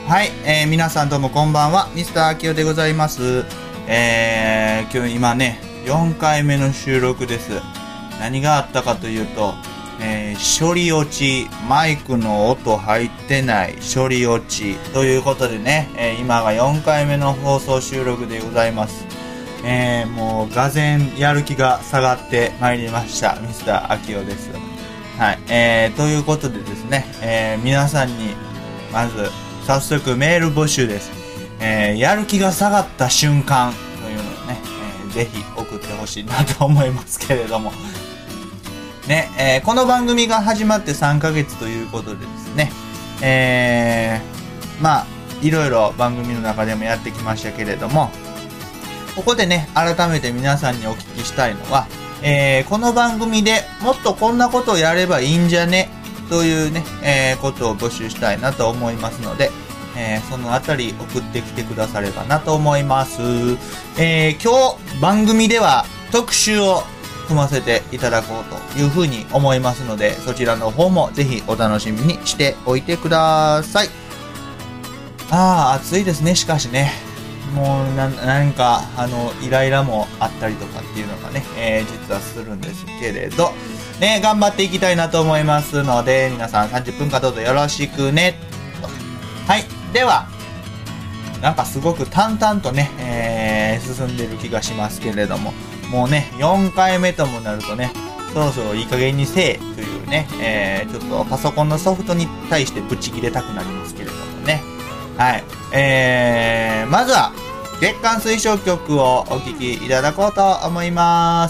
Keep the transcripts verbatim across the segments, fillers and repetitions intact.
はい、えー、皆さんどうもこんばんは、ミスターあきおでございます。えー、今日今ね、よんかいめの収録です。何があったかというと、えー、処理落ち、マイクの音入ってない処理落ちということでね、えー、今がよんかいめの放送収録でございます。えー、もう、がぜんやる気が下がってまいりました。ミスターあきおです。はい、えー、ということでですね、えー、皆さんに、まず、早速メール募集です。えー、やる気が下がった瞬間というのをね、えー、ぜひ送ってほしいなと思いますけれども。ね、えー、この番組が始まってさんかげつということでですね、えー、まあ、いろいろ番組の中でもやってきましたけれども、ここでね、改めて皆さんにお聞きしたいのは、えー、この番組でもっとこんなことをやればいいんじゃねというね、えー、ことを募集したいなと思いますので、えー、そのあたり送ってきてくださればなと思います。えー、今日番組では特集を組ませていただこうというふうに思いますので、そちらの方もぜひお楽しみにしておいてください。あー、暑いですね。しかしね、もうな、なんかあのイライラもあったりとかっていうのがね、えー、実はするんですけれどね、頑張っていきたいなと思いますので、皆さんさんじゅっぷんかんどうぞよろしくねと。はい、ではなんかすごく淡々とね、えー、進んでる気がしますけれども、もうねよんかいめともなるとね、そろそろいい加減にせえというね、えー、ちょっとパソコンのソフトに対してブチ切れたくなりますけれどもね。はい、えー、まずは月間推奨曲をお聴きいただこうと思います。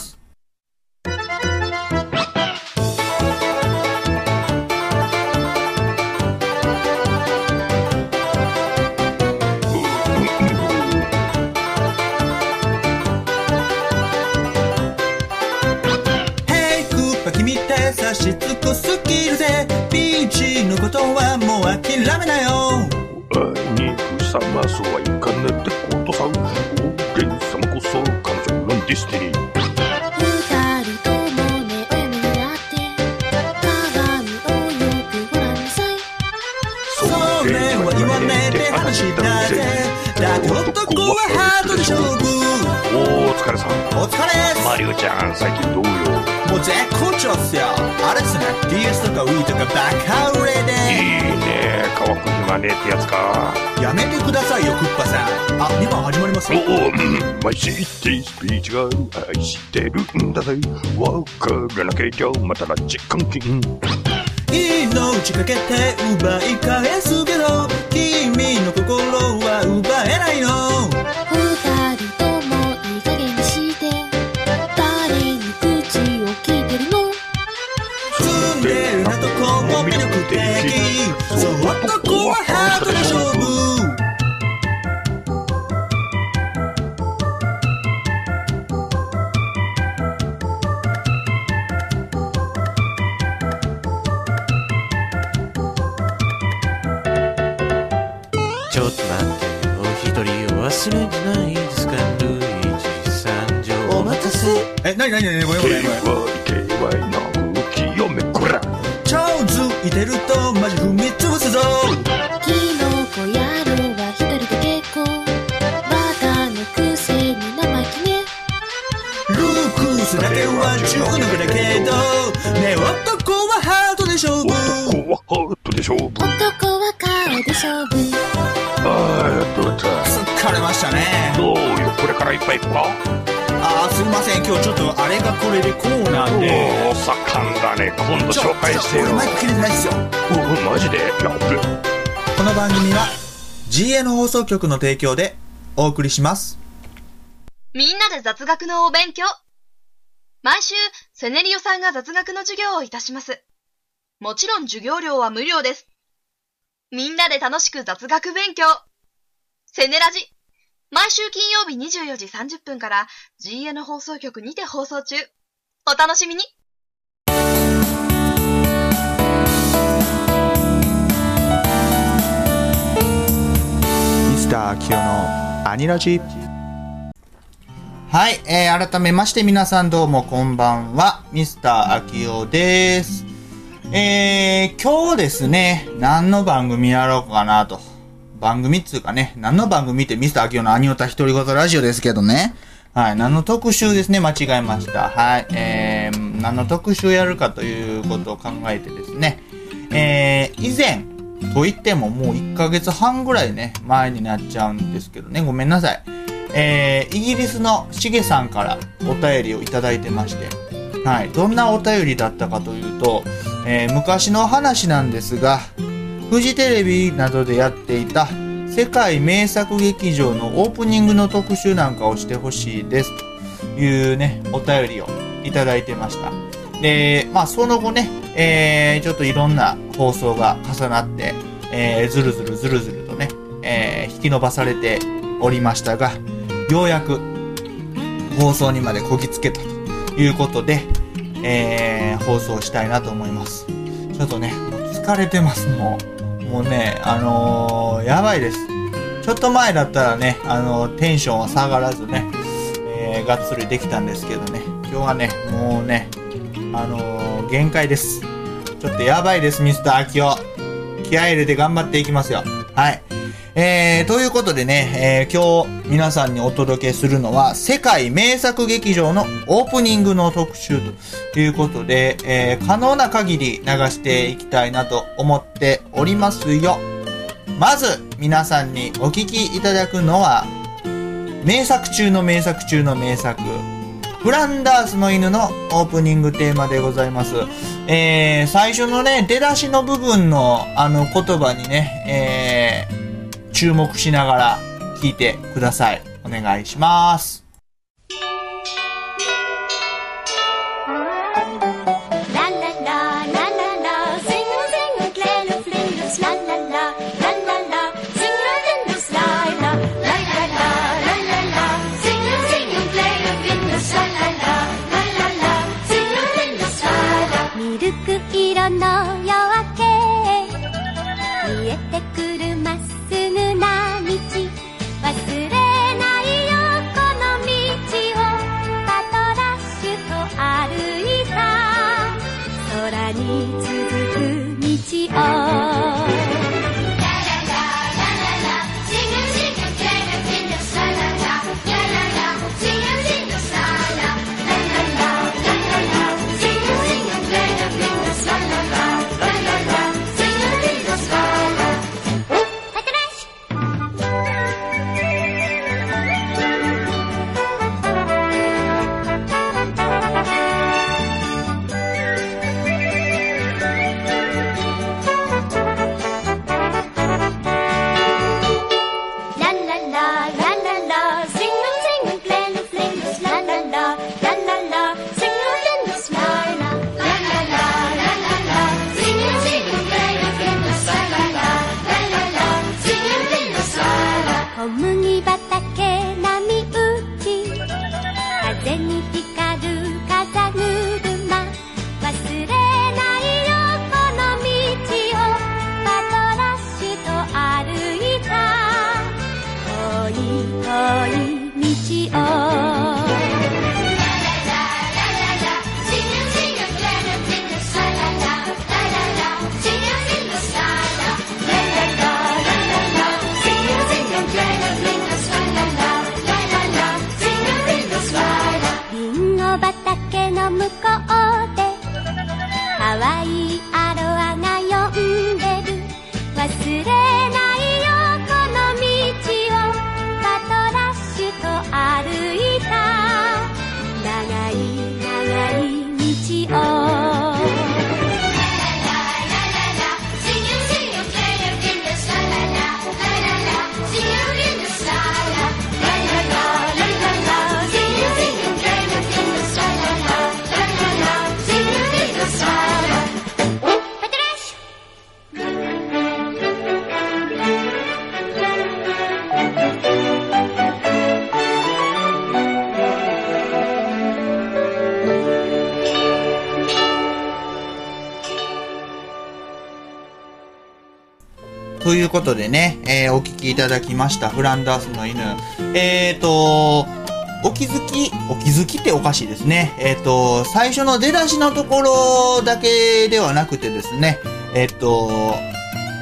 差し尽くすぎるぜ、ビーチのことはもう諦めなよ。 肉さまそうはいかねってことさ、おでんさまこそ彼女のディスティニー。 二人とも目を見合って鏡をよくご覧なさい。 それは言わねえで話だぜ、だって男はハートで勝負。 お疲れさん。 お疲れです。 マリオちゃん最近どうよ。 もう絶好調っすよ。あれっすね、 ディーエス とか Wii とかバカ売れで。 いいね、乾く暇ねえってやつか。 やめてくださいよクッパさん。あ、にばん始まりますよ。 おお、うん、マイシティスピーチが愛してるんだぜ。わからなきゃまたラジ監禁。 命かけて奪い返すけど、君の心は奪えないの。 二人ともいい加減にして、誰に口を聞いてるの。 ツンデレなとこも魅力的、そう男はハートで勝負。 ちょっと待って、お一人を忘れてないですか、ルイージ参上。お待たせ。 え、なになになに、ごめんごめんごめん。 ケーワイケーワイ の空気をめこら。 超ずいてるとマジ踏み潰すぞ。 キノコ野郎は一人で結構、バカのくせに生意気ね。 ルークスだけは中毒だけどね、男はハートで勝負。 男はハートで勝負。 男は顔で勝負。 ああ、やっとやった。 疲れましたね。 どうよ、これからいっぱい行くか。 あー、すいません、今日ちょっとあれがこれでこうなんで。 おお、盛んだね。今度紹介してよ。 ちょっと俺マイク切れてないっすよ。 おお、マジでやっべ。 この番組は ジーエヌ 放送局の提供でお送りします。 みんなで雑学のお勉強。毎週セネリオさんが雑学の授業をいたします。もちろん授業料は無料です。みんなで楽しく雑学勉強。セネラジ。毎週金曜日にじゅうよじさんじゅっぷんから ジーエヌ 放送局にて放送中。お楽しみに。 ミスター秋代のアニラジ。はい、えー、改めまして皆さんどうもこんばんは、ミスター秋代です。えー、今日ですね、何の番組やろうかなと番組っつうかね、何の番組ってミスター秋代のアニオタ独り言ラジオですけどね。はい、何の特集ですね、間違えました。はい、えー、何の特集やるかということを考えてですね、えー、以前、と言ってももういっかげつはんぐらいね、前になっちゃうんですけどね、ごめんなさい。えー、イギリスのしげさんからお便りをいただいてまして、はい、どんなお便りだったかというと、えー、昔の話なんですが、フジテレビなどでやっていた世界名作劇場のオープニングの特集なんかをしてほしいですというね、お便りをいただいてました。で、まあその後ね、えー、ちょっといろんな放送が重なって、えー、ずるずるずるずるとね、えー、引き伸ばされておりましたが、ようやく放送にまでこぎつけたということで、えー、放送したいなと思います。ちょっとね、もう疲れてます、もう。もうね、あのー、やばいです。ちょっと前だったらね、あのー、テンションは下がらずね、えー、がっつりできたんですけどね、今日はね、もうね、あのー、限界です。ちょっとやばいです、ミスター秋代。気合い入れて頑張っていきますよ。はい。えー、ということでね、えー、今日皆さんにお届けするのは世界名作劇場のオープニングの特集ということで、えー、可能な限り流していきたいなと思っておりますよ。まず皆さんにお聞きいただくのは名作中の名作中の名作、フランダースの犬のオープニングテーマでございます。えー、最初のね、出だしの部分のあの言葉にね、えー、注目しながら聞いてください。お願いします。 ミルク色の夜明け、見えてくるまっすぐな道、忘れないよこの道をパトラッシュと歩いた、空に続く道をということでね、えー、お聞きいただきましたフランダースの犬。えーと、お気づき、お気づきっておかしいですね。えーと、最初の出だしのところだけではなくてですね、えーと、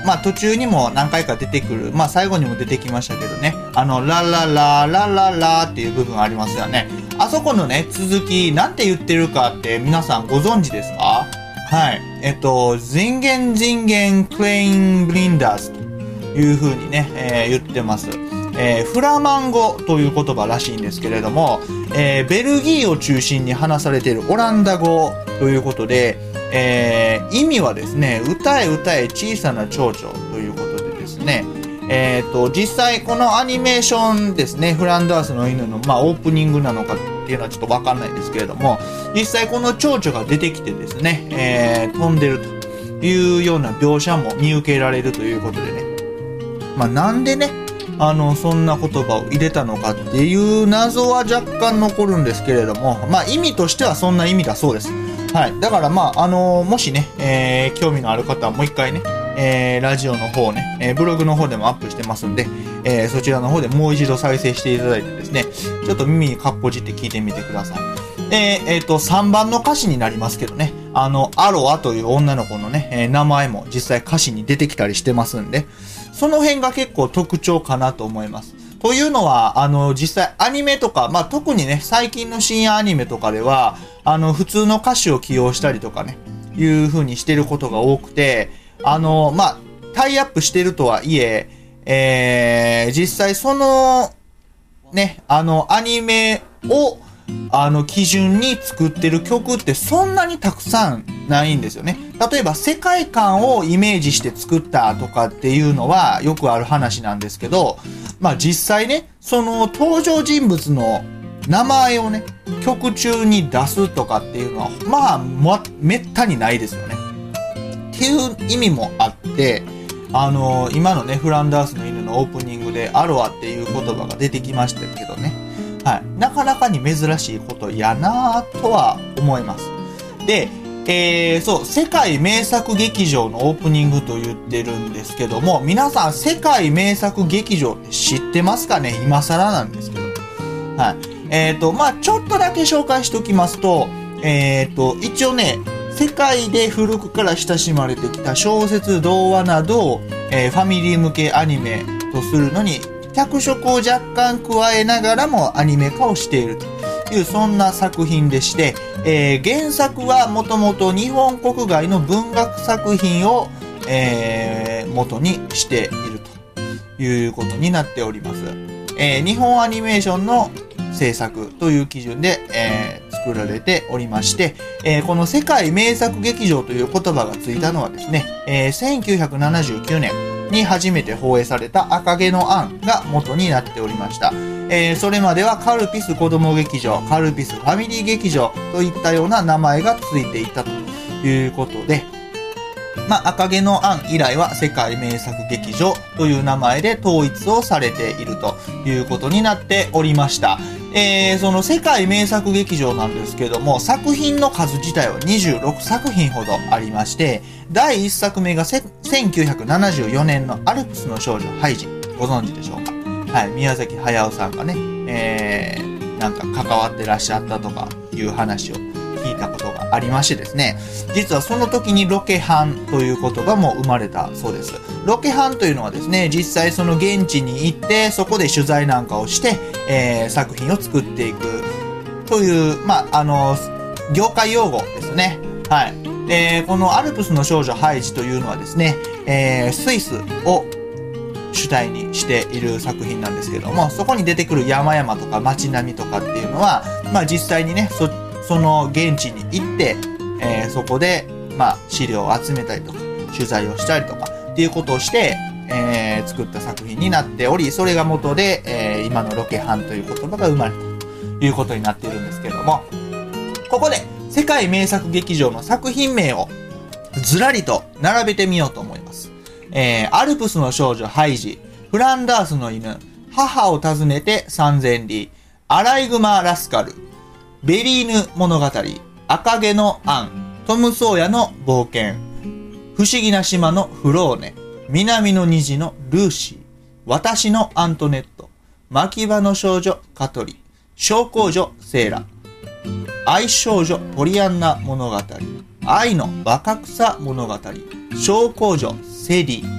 まあ途中にも何回か出てくる、まあ最後にも出てきましたけどね、あの、ララララララっていう部分ありますよね。あそこのね、続き、なんて言ってるかって皆さんご存知ですか？はい。えっと、ジンゲンジンゲンクレインブリンダーズという風にね、えー、言ってます。えー、フラマン語という言葉らしいんですけれども、えー、ベルギーを中心に話されているオランダ語ということで、えー、意味はですね、歌え歌え小さな蝶々ということでですね、えーと、実際このアニメーションですね、フランダースの犬の、まあ、オープニングなのかっていうのはちょっとわかんないですけれども、実際この蝶々が出てきてですね、えー、飛んでるというような描写も見受けられるということでね、まあ、なんでね、あの、そんな言葉を入れたのかっていう謎は若干残るんですけれども、まあ、意味としてはそんな意味だそうです。はい。だからまあ、あのー、もしね、えー、興味のある方はもう一回ね、えー、ラジオの方ね、えー、ブログの方でもアップしてますんで、えー、そちらの方でもう一度再生していただいてですね、ちょっと耳にかっぽじって聞いてみてください。えー、えーと、さんばんの歌詞になりますけどね、あの、アロアという女の子のね、えー、名前も実際歌詞に出てきたりしてますんで、その辺が結構特徴かなと思います。というのは、あの、実際アニメとか、まあ、特にね、最近の深夜アニメとかでは、あの、普通の歌詞を起用したりとかね、いう風にしてることが多くて、あの、まあ、タイアップしてるとはいえ、えー、実際その、ね、あの、アニメを、あの、基準に作ってる曲ってそんなにたくさんないんですよね。例えば、世界観をイメージして作ったとかっていうのはよくある話なんですけど、まあ実際ね、その登場人物の名前をね、曲中に出すとかっていうのは、まあ、ま、めったにないですよね。っていう意味もあって、あのー、今のね、フランダースの犬のオープニングでアロアっていう言葉が出てきましたけどね。はい。なかなかに珍しいことやなぁとは思います。で、えー、そう、世界名作劇場のオープニングと言ってるんですけども、皆さん世界名作劇場って知ってますかね？今更なんですけど。はい。えっと、まあちょっとだけ紹介しておきますと、えっと、一応ね、世界で古くから親しまれてきた小説、童話などを、えー、ファミリー向けアニメとするのに、脚色を若干加えながらもアニメ化をしているという、そんな作品でして、えー、原作はもともと日本国外の文学作品を、えー、元にしているということになっております。えー、日本アニメーションの制作という基準で、えー、作られておりまして、えー、この世界名作劇場という言葉がついたのはですね、えー、せんきゅうひゃくななじゅうきゅうねんに初めて放映された赤毛のアンが元になっておりました。えー、それまではカルピス子供劇場、カルピスファミリー劇場といったような名前がついていたということで、まあ、赤毛のアン以来は世界名作劇場という名前で統一をされているということになっておりました。えー、その世界名作劇場なんですけども、作品の数自体はにじゅうろくさくひんほどありまして、だいいっさくめがせんきゅうひゃくななじゅうよねんのアルプスの少女ハイジ、ご存知でしょうか？はい、宮崎駿さんがね、えー、なんか関わってらっしゃったとかいう話を聞いたことがありましてですね、実はその時にロケハンという言葉も生まれたそうです。ロケハンというのはですね、実際その現地に行ってそこで取材なんかをして、えー、作品を作っていくという、まあ、あの、業界用語ですね。はい。えー、このアルプスの少女ハイジというのはですね、えー、スイスを主体にしている作品なんですけども、そこに出てくる山々とか街並みとかっていうのは、まあ実際にね、そ、その現地に行って、えー、そこで、まあ資料を集めたりとか、取材をしたりとかっていうことをして、えー、作った作品になっており、それが元で、えー、今のロケハンという言葉が生まれたということになっているんですけども、ここで世界名作劇場の作品名をずらりと並べてみようと思います。えー、アルプスの少女ハイジ、フランダースの犬、母を訪ねて三千里、アライグマラスカル、ベリーヌ物語、赤毛のアン、トムソーヤの冒険、不思議な島のフローネ、南の虹のルーシー、私のアントネット、牧場の少女カトリ、小公女セーラ、愛少女ポリアンナ物語、愛の若草物語、小公女セディ、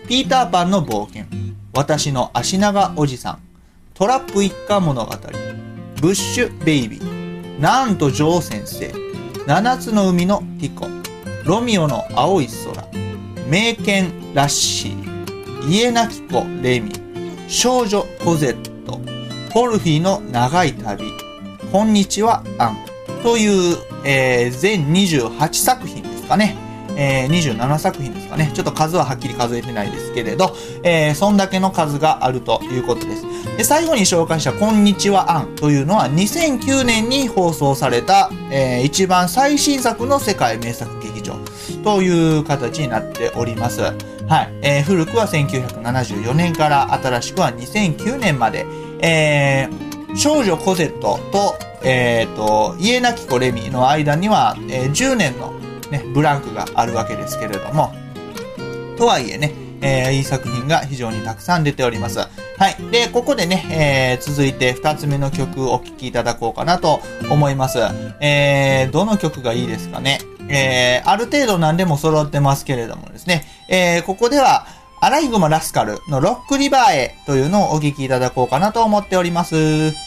ピーターパンの冒険、私の足長おじさん、トラップ一家物語、ブッシュベイビー、なんとジョー先生、七つの海のティコ、ロミオの青い空、名犬ラッシー、家なき子レミ、少女コゼット、ポルフィの長い旅、こんにちはアンという、えー、全にじゅうはちさく品ですかね。えー、にじゅうななさく品ですかね。ちょっと数ははっきり数えてないですけれど、えー、そんだけの数があるということです。で、最後に紹介したこんにちはアンというのはにせんきゅうねんに放送された、えー、一番最新作の世界名作劇場という形になっております。はい。えー、古くはせんきゅうひゃくななじゅうよねんから新しくはにせんきゅうねんまで、えー、少女コゼットと、えーと、家なき子レミの間には、えー、じゅうねんのね、ブランクがあるわけですけれども、とはいえね、えー、いい作品が非常にたくさん出ております。はい。で、ここでね、えー、続いて二つ目の曲をお聴きいただこうかなと思います。えー、どの曲がいいですかね。えー、ある程度何でも揃ってますけれどもですね、えー、ここでは、アライグマラスカルのロックリバーへというのをお聴きいただこうかなと思っております。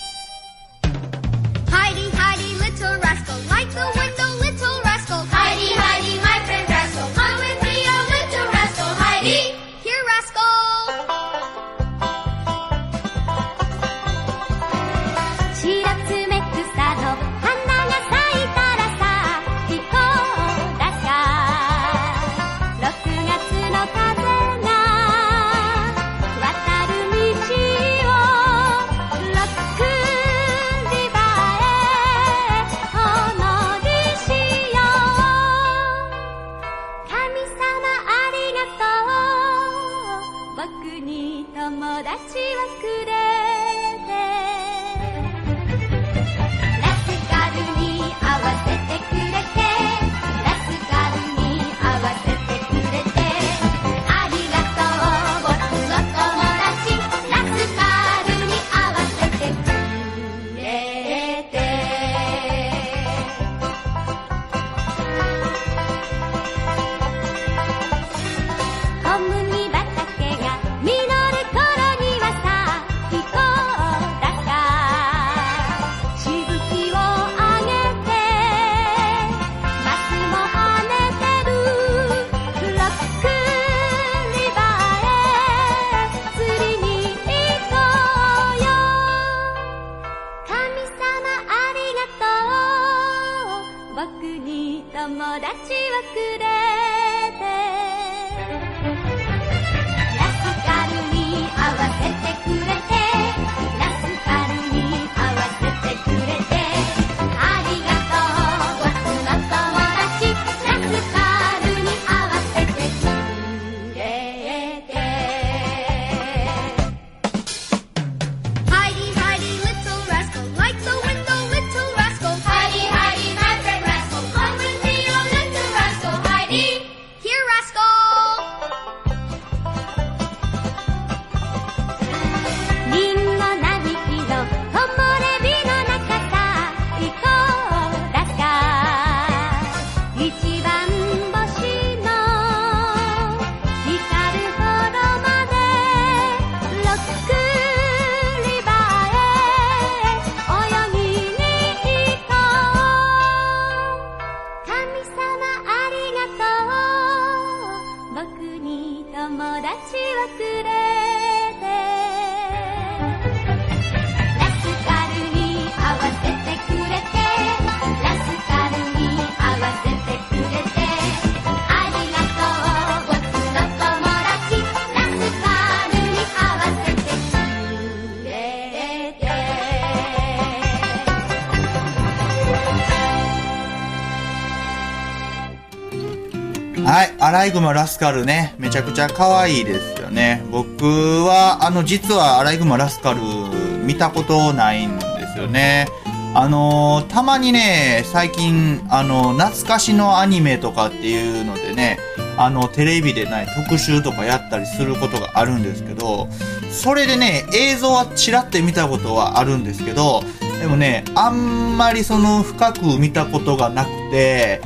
はい、アライグマラスカルね、めちゃくちゃ可愛いですよね。僕は、あの、実はアライグマラスカル見たことないんですよね。あのー、たまにね、最近、あの、懐かしのアニメとかっていうのでね、あの、テレビでね、特集とかやったりすることがあるんですけど、それでね、映像はちらっと見たことはあるんですけど、でもね、あんまりその深く見たことがなくて、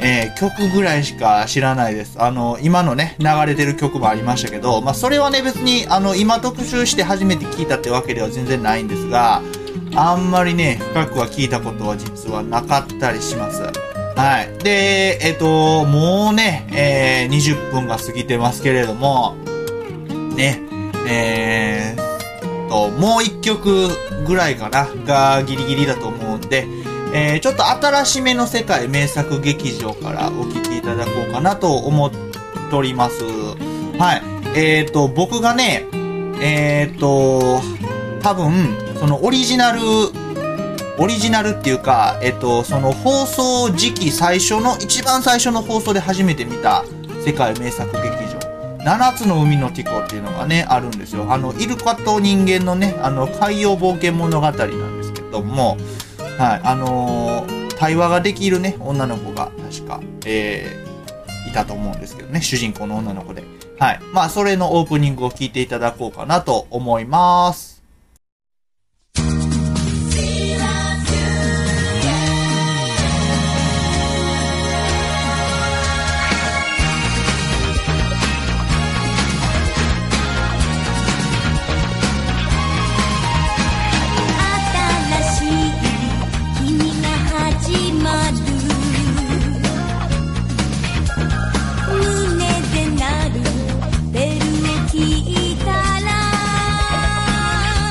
えー、曲ぐらいしか知らないです。あの、今のね、流れてる曲もありましたけど、まあ、それはね、別に、あの、今特集して初めて聞いたってわけでは全然ないんですが、あんまりね、深くは聞いたことは実はなかったりします。はい。で、えっと、もうね、えー、にじゅっぷんが過ぎてますけれども、ね、えーと、もう一曲ぐらいかな、がギリギリだと思うんで、えー、ちょっと新しめの世界名作劇場からお聴きいただこうかなと思っております。はい。えーと、僕がね、えーと、多分、そのオリジナル、オリジナルっていうか、えっと、その放送時期最初の、一番最初の放送で初めて見た世界名作劇場。七つの海のティコっていうのがね、あるんですよ。あの、イルカと人間のね、あの、海洋冒険物語なんですけども、はい、あのー、対話ができるね、女の子が確か、えー、いたと思うんですけどね、主人公の女の子で。はい。まあ、それのオープニングを聞いていただこうかなと思います。 胸で鳴るベルを聞いたら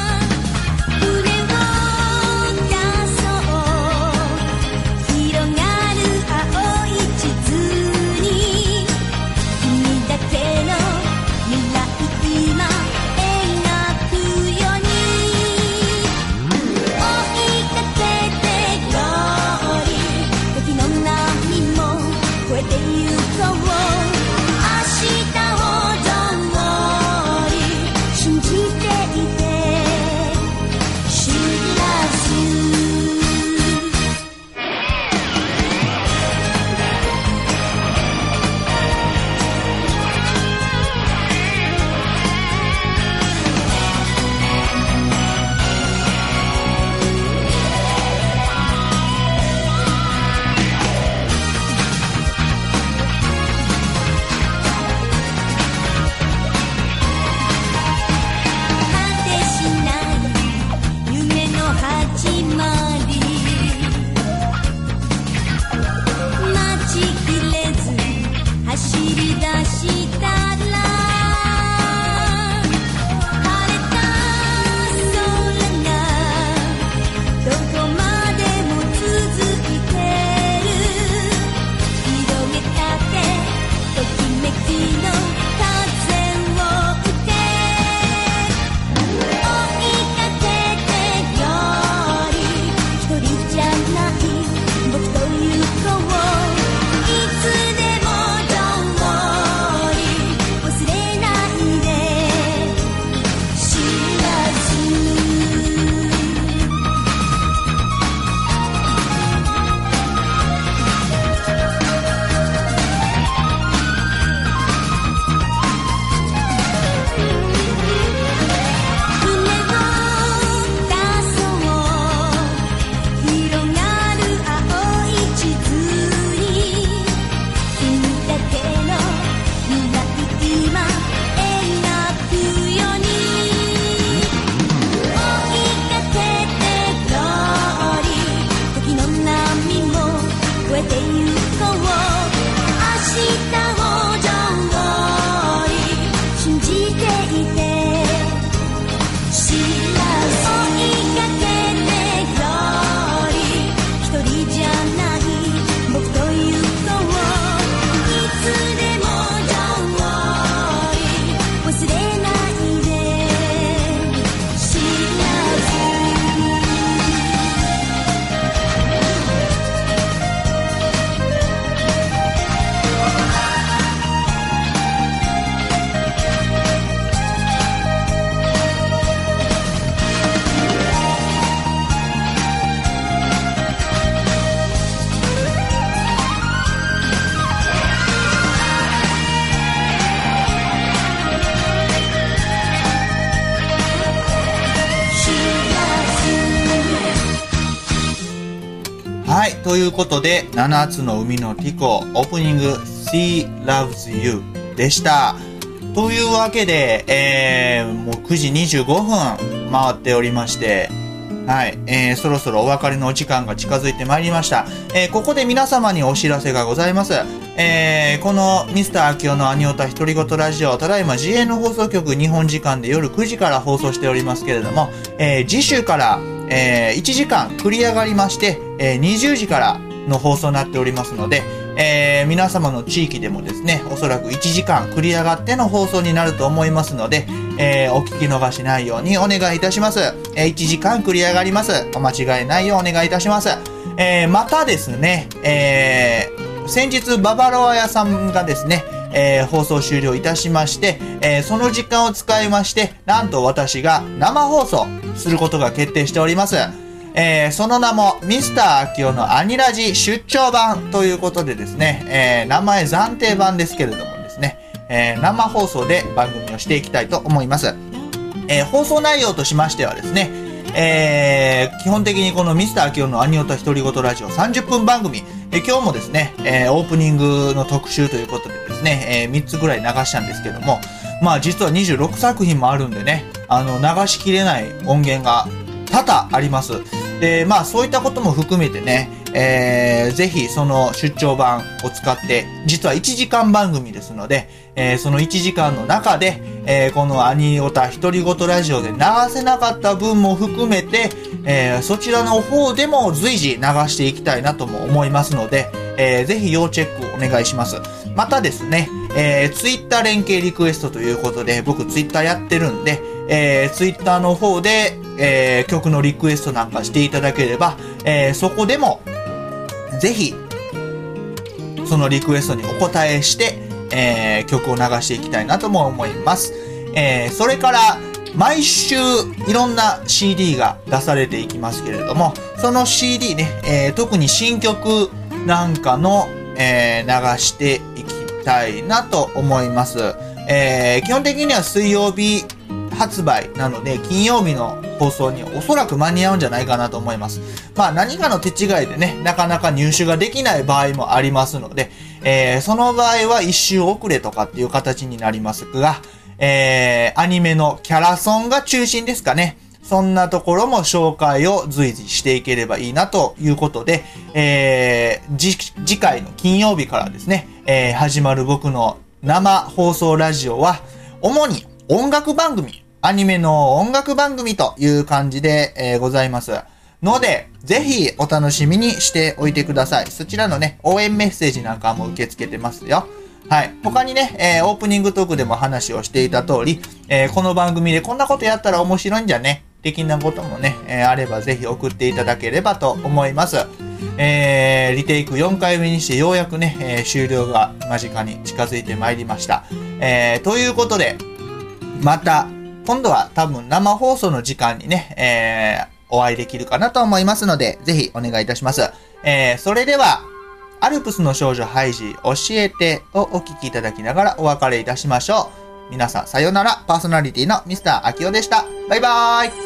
ということで、ななつの海のティコ、オープニング Sea Loves You でした。というわけで、えー、もうくじにじゅうごふん回っておりまして、はい、えー、そろそろお別れのお時間が近づいてまいりました。えー、ここで皆様にお知らせがございます。えー、このミスター秋夫のアニオタ独り言ラジオ、ただいま ジーエヌ 放送局日本時間で夜くじから放送しておりますけれども、えー、次週から、えー、いちじかん繰り上がりまして、えー、にじゅうじからの放送になっておりますので、えー、皆様の地域でもですね、おそらくいちじかん繰り上がっての放送になると思いますので、えー、お聞き逃しないようにお願いいたします。えー、いちじかん繰り上がります。お間違いないようお願いいたします。えー、またですね、えー、先日ババロア屋さんがですね、えー、放送終了いたしまして、えー、その時間を使いまして、なんと私が生放送することが決定しております。えー、その名もミスター秋夫のアニラジ出張版ということでですね、えー、名前暫定版ですけれどもですね、えー、生放送で番組をしていきたいと思います。えー、放送内容としましてはですね、えー、基本的にこのミスター秋夫のアニオタ独り言ラジオさんじゅっぷん番組、えー、今日もですね、えー、オープニングの特集ということでですね、えー、みっつぐらい流したんですけども、まあ実はにじゅうろくさくひんもあるんでね、あの流しきれない音源が多々あります。で、まあそういったことも含めてね、えー、ぜひその出張版を使って、実はいちじかん番組ですので、えー、そのいちじかんの中で、えー、このアニオタ独り言ラジオで流せなかった分も含めて、えー、そちらの方でも随時流していきたいなとも思いますので、えー、ぜひ要チェックお願いします。またですね、えー、ツイッター連携リクエストということで、僕ツイッターやってるんで、えー、ツイッターの方で、えー、曲のリクエストなんかしていただければ、えー、そこでもぜひそのリクエストにお答えして、えー、曲を流していきたいなとも思います。えー、それから毎週いろんな シーディー が出されていきますけれども、その シーディー ね、えー、特に新曲なんかの、えー、流していきたいなと思います。えー、基本的には水曜日発売なので、金曜日の放送におそらく間に合うんじゃないかなと思います。まあ何かの手違いでね、なかなか入手ができない場合もありますので、えー、その場合は一周遅れとかっていう形になりますが、えー、アニメのキャラソンが中心ですかね。そんなところも紹介を随時していければいいなということで、えー、じ、次回の金曜日からですね、えー、始まる僕の生放送ラジオは、主に音楽番組、アニメの音楽番組という感じで、えー、ございます。ので、ぜひお楽しみにしておいてください。そちらのね、応援メッセージなんかも受け付けてますよ。はい。他にね、えー、オープニングトークでも話をしていた通り、えー、この番組でこんなことやったら面白いんじゃね的なこともね、えー、あればぜひ送っていただければと思います。えー、リテイクよんかいめにしてようやくね、えー、終了が間近に近づいてまいりました。えー、ということで、また、今度は多分生放送の時間にね、えー、お会いできるかなと思いますので、ぜひお願いいたします。えー、それでは、アルプスの少女ハイジ教えてをお聞きいただきながらお別れいたしましょう。皆さんさようなら。パーソナリティのミスター秋夫でした。バイバーイ。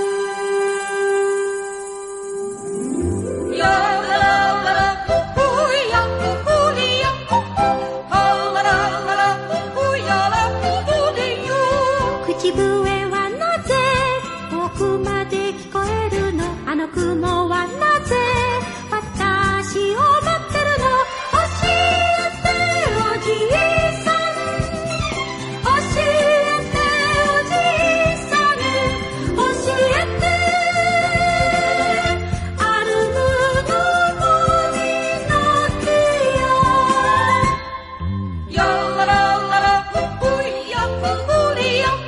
口笛はなぜ遠くまで聞こえるの？あの雲はなぜ私を待ってるの？教えておじいさん、教えておじいさん、教えてアルムの森の木よ。やららららふいやふりや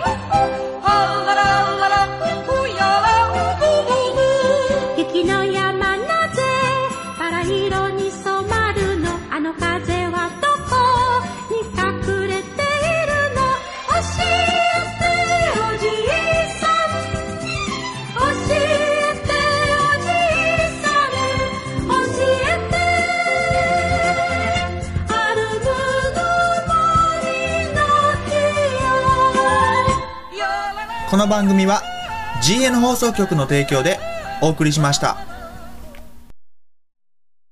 雪の山なぜバラ色に染まるの？あの風はどこに隠れているの？教えておじいさん、教えておじいさん、教えてアルムの森の木よ。 この番組は ジーエヌ 放送局の提供でお送りしました。